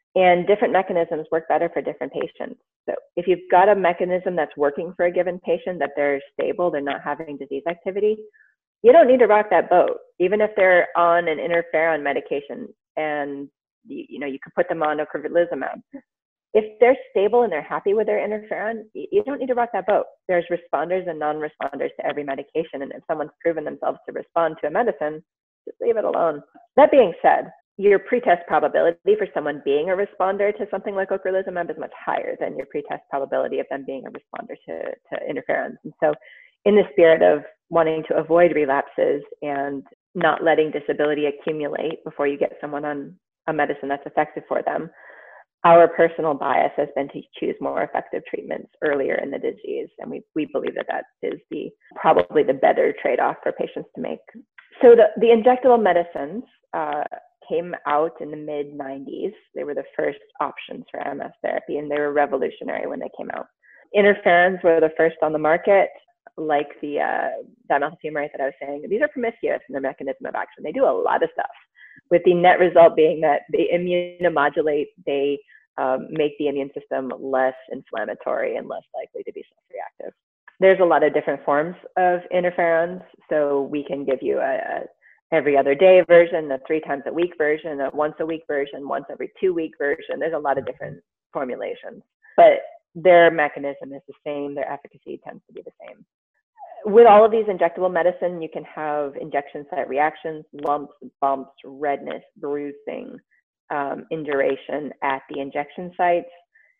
And different mechanisms work better for different patients. So if you've got a mechanism that's working for a given patient, that they're stable, they're not having disease activity, you don't need to rock that boat. Even if they're on an interferon medication and you, you know, you could put them on ocrelizumab. If they're stable and they're happy with their interferon, you don't need to rock that boat. There's responders and non-responders to every medication. And if someone's proven themselves to respond to a medicine, just leave it alone. That being said, your pretest probability for someone being a responder to something like ocrelizumab is much higher than your pretest probability of them being a responder to, to interferons. And so in the spirit of wanting to avoid relapses and not letting disability accumulate before you get someone on a medicine that's effective for them, our personal bias has been to choose more effective treatments earlier in the disease. And we, we believe that that is the probably the better trade-off for patients to make. So the, the injectable medicines uh, came out in the mid nineties. They were the first options for M S therapy, and they were revolutionary when they came out. Interferons were the first on the market, like the uh, dimethyl fumarate that I was saying. These are promiscuous in their mechanism of action. They do a lot of stuff, with the net result being that they immunomodulate, they um, make the immune system less inflammatory and less likely to be self-reactive. There's a lot of different forms of interferons, so we can give you a, a every other day version, a three times a week version, a once a week version, once every two week version. There's a lot of different formulations, but their mechanism is the same. Their efficacy tends to be the same. With all of these injectable medicine, you can have injection site reactions, lumps, bumps, redness, bruising, um, induration at the injection sites.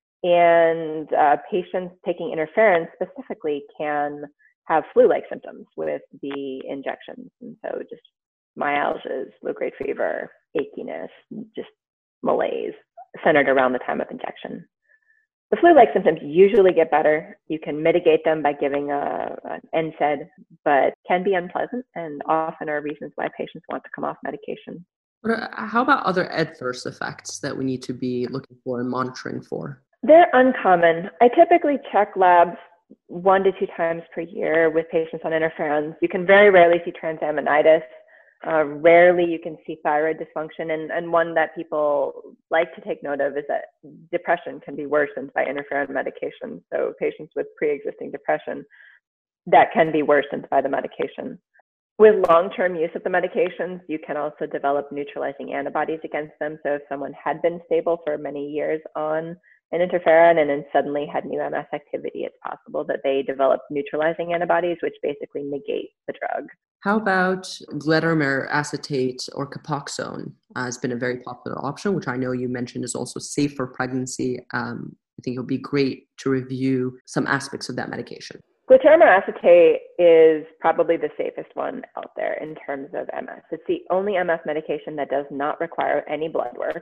And uh, patients taking interferon specifically can have flu-like symptoms with the injections. And so just myalgias, low-grade fever, achiness, just malaise centered around the time of injection. The flu-like symptoms usually get better. You can mitigate them by giving a, an N SAID, but can be unpleasant and often are reasons why patients want to come off medication. But how about other adverse effects that we need to be looking for and monitoring for? They're uncommon. I typically check labs one to two times per year with patients on interferons. You can very rarely see transaminitis. Uh, rarely you can see thyroid dysfunction, and, and one that people like to take note of is that depression can be worsened by interferon medication. So patients with pre-existing depression, that can be worsened by the medication. With long-term use of the medications, you can also develop neutralizing antibodies against them. So if someone had been stable for many years on an interferon and then suddenly had new M S activity, it's possible that they develop neutralizing antibodies, which basically negate the drug. How about glatiramer acetate or Copaxone uh, has been a very popular option, which I know you mentioned is also safe for pregnancy. Um, I think it would be great to review some aspects of that medication. Glatiramer acetate is probably the safest one out there in terms of M S. It's the only M S medication that does not require any blood work,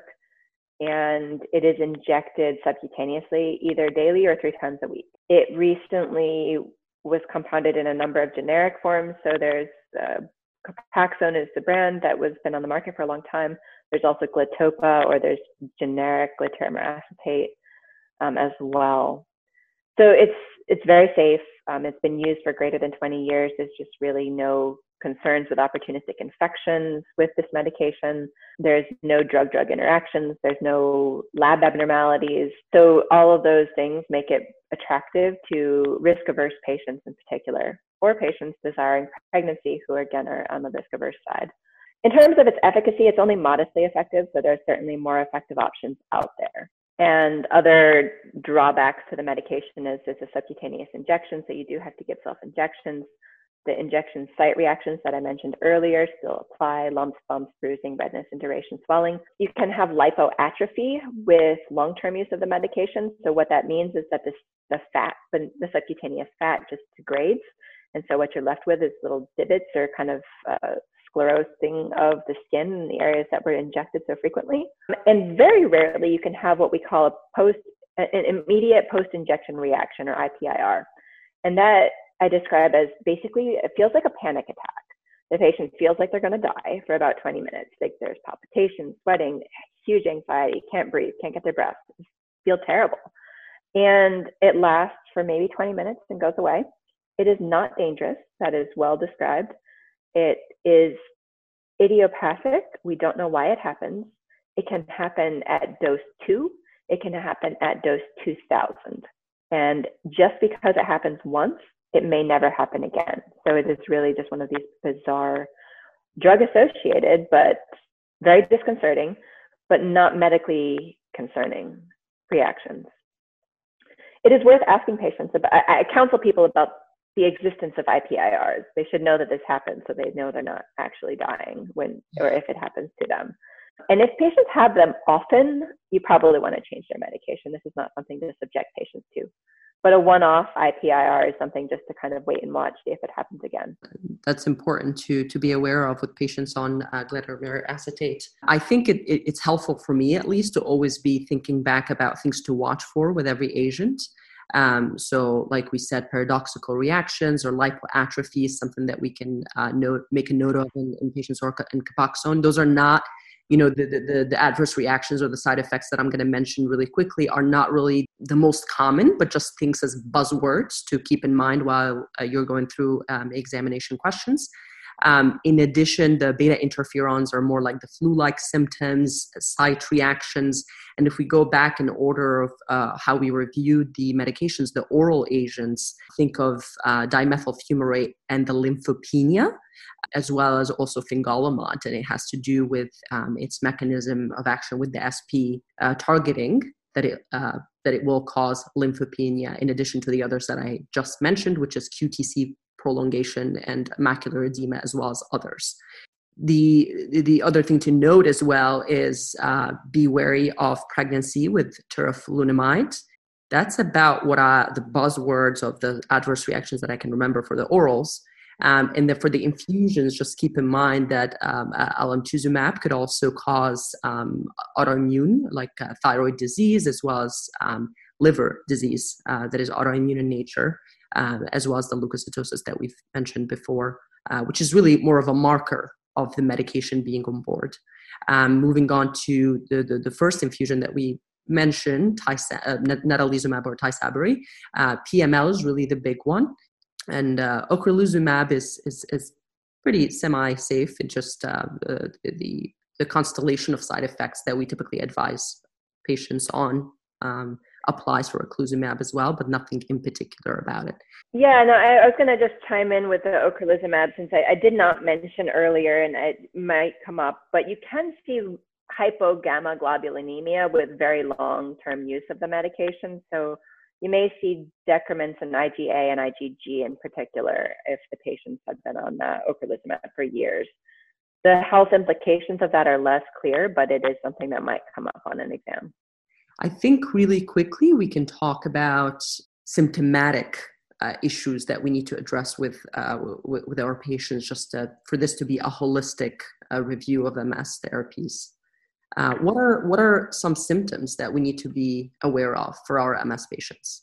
and it is injected subcutaneously either daily or three times a week. It recently was compounded in a number of generic forms. So there's uh, Copaxone is the brand that was been on the market for a long time. There's also Glatopa, or there's generic glatiramer acetate um, as well. So it's it's very safe. Um, it's been used for greater than twenty years. There's just really no concerns with opportunistic infections with this medication. There's no drug-drug interactions. There's no lab abnormalities. So all of those things make it attractive to risk-averse patients in particular, or patients desiring pregnancy who, again, are on the risk-averse side. In terms of its efficacy, it's only modestly effective, so there's certainly more effective options out there. And other drawbacks to the medication is it's a subcutaneous injection, so you do have to give self-injections. The injection site reactions that I mentioned earlier still apply: lumps, bumps, bruising, redness, induration, swelling. You can have lipoatrophy with long-term use of the medication. So what that means is that this, the fat, the, the subcutaneous fat just degrades. And so what you're left with is little divots or kind of uh, sclerosing of the skin in the areas that were injected so frequently. And very rarely you can have what we call a post, an immediate post-injection reaction, or I P I R. And that I describe as basically, it feels like a panic attack. The patient feels like they're going to die for about twenty minutes. Like there's palpitations, sweating, huge anxiety, can't breathe, can't get their breath, feel terrible. And it lasts for maybe twenty minutes and goes away. It is not dangerous. That is well described. It is idiopathic. We don't know why it happens. it can happen at dose two, it can happen at dose two thousand. And just because it happens once, it may never happen again. So it is really just one of these bizarre drug associated, but very disconcerting, but not medically concerning reactions. It is worth asking patients about, I, I counsel people about the existence of I P I Rs. They should know that this happens so they know they're not actually dying when, or if it happens to them. And if patients have them often, you probably want to change their medication. This is not something to subject patients to. But a one-off I P I R is something just to kind of wait and watch, see if it happens again. That's important to to be aware of with patients on uh, glatiramer acetate. I think it, it, it's helpful for me, at least, to always be thinking back about things to watch for with every agent. Um, so like we said, paradoxical reactions or lipoatrophy is something that we can uh, note, make a note of in, in patients or in Copaxone. Those are not, you know, the, the, the adverse reactions or the side effects that I'm going to mention really quickly are not really the most common, but just things as buzzwords to keep in mind while uh, you're going through um, examination questions. Um, in addition, the beta interferons are more like the flu-like symptoms, site reactions. And if we go back in order of uh, how we reviewed the medications, the oral agents, think of uh, dimethyl fumarate and the lymphopenia, as well as also fingolimod. And it has to do with um, its mechanism of action with the S P uh, targeting, that it uh, that it will cause lymphopenia, in addition to the others that I just mentioned, which is Q T C prolongation and macular edema, as well as others. The the other thing to note as well is uh, be wary of pregnancy with teriflunomide. That's about what I, the buzzwords of the adverse reactions that I can remember for the orals. Um, and then for the infusions, just keep in mind that um, uh, alemtuzumab could also cause um, autoimmune, like uh, thyroid disease, as well as um, liver disease uh, that is autoimmune in nature, uh, as well as the leukocytosis that we've mentioned before, uh, which is really more of a marker of the medication being on board. Um, moving on to the, the, the first infusion that we mentioned, tysa- uh, natalizumab or Tysabri, uh, P M L is really the big one. And uh, ocrelizumab is, is is pretty semi-safe. It just uh, the, the the constellation of side effects that we typically advise patients on um, applies for ocrelizumab as well, but nothing in particular about it. Yeah, no, I, I was going to just chime in with the ocrelizumab, since I, I did not mention earlier, and it might come up, but you can see hypogammaglobulinemia with very long-term use of the medication. So you may see decrements in I G A and I G G in particular if the patients have been on uh, ocrelizumab for years. The health implications of that are less clear, but it is something that might come up on an exam. I think really quickly we can talk about symptomatic uh, issues that we need to address with uh, with, with our patients, just to, for this to be a holistic uh, review of M S therapies. Uh, what are what are some symptoms that we need to be aware of for our M S patients?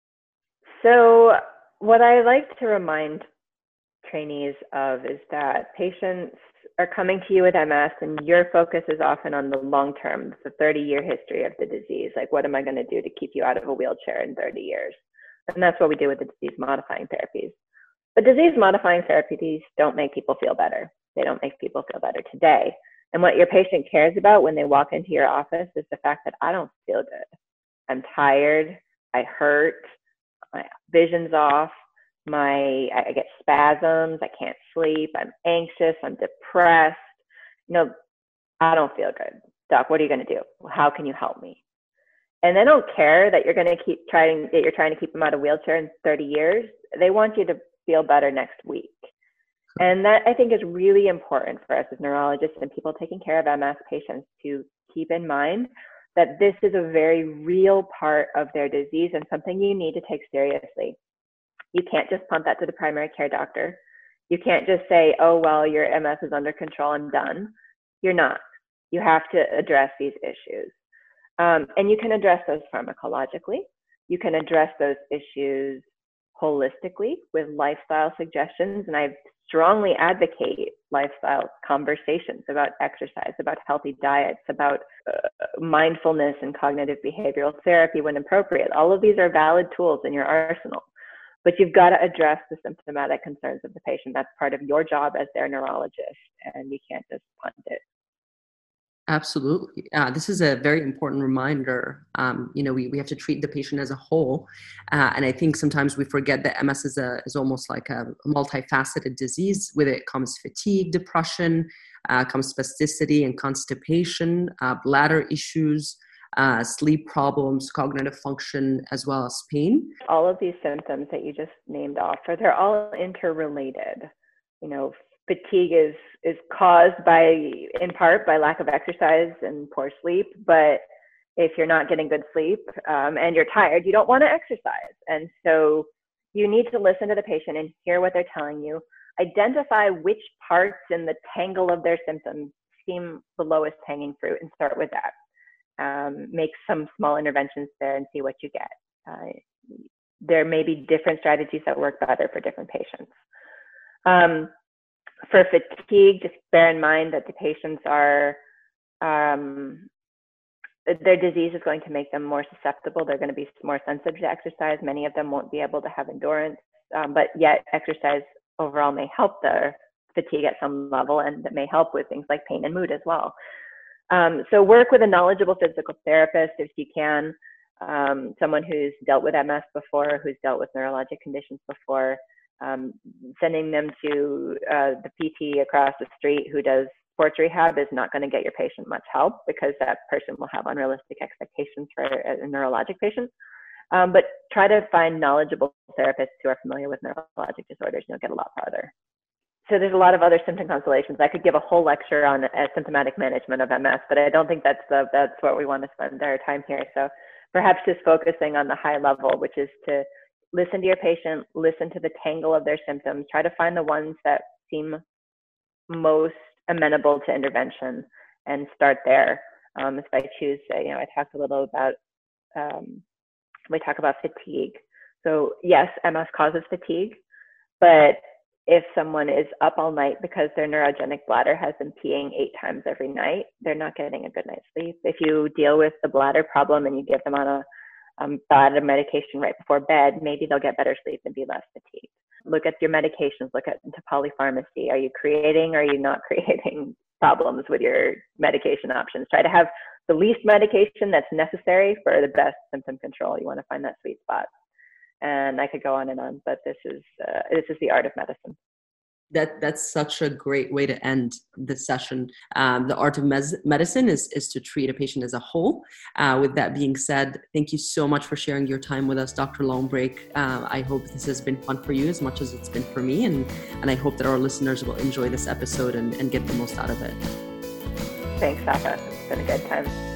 So what I like to remind trainees of is that patients are coming to you with M S and your focus is often on the long term, the thirty-year history of the disease. Like, what am I going to do to keep you out of a wheelchair in thirty years? And that's what we do with the disease-modifying therapies. But disease-modifying therapies don't make people feel better. They don't make people feel better today. And what your patient cares about when they walk into your office is the fact that I don't feel good. I'm tired, I hurt, my vision's off, my I get spasms, I can't sleep, I'm anxious, I'm depressed. You know, I don't feel good. Doc, what are you going to do? How can you help me? And they don't care that you're going to keep trying that you're trying to keep them out of a wheelchair in thirty years. They want you to feel better next week. And that, I think, is really important for us as neurologists and people taking care of M S patients to keep in mind that this is a very real part of their disease and something you need to take seriously. You can't just punt that to the primary care doctor. You can't just say, oh, well, your M S is under control, I'm done. You're not. You have to address these issues. Um, and you can address those pharmacologically. You can address those issues holistically with lifestyle suggestions. And I strongly advocate lifestyle conversations about exercise, about healthy diets, about uh, mindfulness and cognitive behavioral therapy when appropriate. All of these are valid tools in your arsenal. But you've got to address the symptomatic concerns of the patient. That's part of your job as their neurologist, and you can't just punt it. Absolutely. Uh, this is a very important reminder. Um, you know, we, we have to treat the patient as a whole. Uh, and I think sometimes we forget that M S is, a, is almost like a multifaceted disease. With it comes fatigue, depression, uh, comes spasticity and constipation, uh, bladder issues, uh, sleep problems, cognitive function, as well as pain. All of these symptoms that you just named off, they're all interrelated. You know, fatigue is is caused by, in part, by lack of exercise and poor sleep. But if you're not getting good sleep um, and you're tired, you don't want to exercise. And so you need to listen to the patient and hear what they're telling you. Identify which parts in the tangle of their symptoms seem the lowest hanging fruit and start with that. Um, make some small interventions there and see what you get. Uh, there may be different strategies that work better for different patients. Um, for fatigue, just bear in mind that the patients are, um, their disease is going to make them more susceptible. They're going to be more sensitive to exercise. Many of them won't be able to have endurance, um, but yet exercise overall may help their fatigue at some level, and that may help with things like pain and mood as well. Um, so work with a knowledgeable physical therapist if you can, um, someone who's dealt with M S before, who's dealt with neurologic conditions before. Um, sending them to uh, the P T across the street who does sports rehab is not going to get your patient much help, because that person will have unrealistic expectations for a neurologic patient. Um, but try to find knowledgeable therapists who are familiar with neurologic disorders, and you'll get a lot farther. So there's a lot of other symptom constellations. I could give a whole lecture on uh, symptomatic management of M S, but I don't think that's the, that's what we want to spend our time here. So perhaps just focusing on the high level, which is to listen to your patient, listen to the tangle of their symptoms, try to find the ones that seem most amenable to intervention and start there. Um, if I choose, uh, you know, I talked a little about, um, we talk about fatigue. So yes, M S causes fatigue, but if someone is up all night because their neurogenic bladder has them peeing eight times every night, they're not getting a good night's sleep. If you deal with the bladder problem and you give them on a um, bladder medication right before bed, maybe they'll get better sleep and be less fatigued. Look at your medications, look at into polypharmacy. Are you creating or are you not creating problems with your medication options? Try to have the least medication that's necessary for the best symptom control. You want to find that sweet spot. And I could go on and on, but this is uh, this is the art of medicine. That that's such a great way to end this session. Um, the art of mes- medicine is is to treat a patient as a whole. Uh, with that being said, thank you so much for sharing your time with us, Doctor Longbrake. Uh, I hope this has been fun for you as much as it's been for me, and and I hope that our listeners will enjoy this episode and, and get the most out of it. Thanks, Safa. It's been a good time.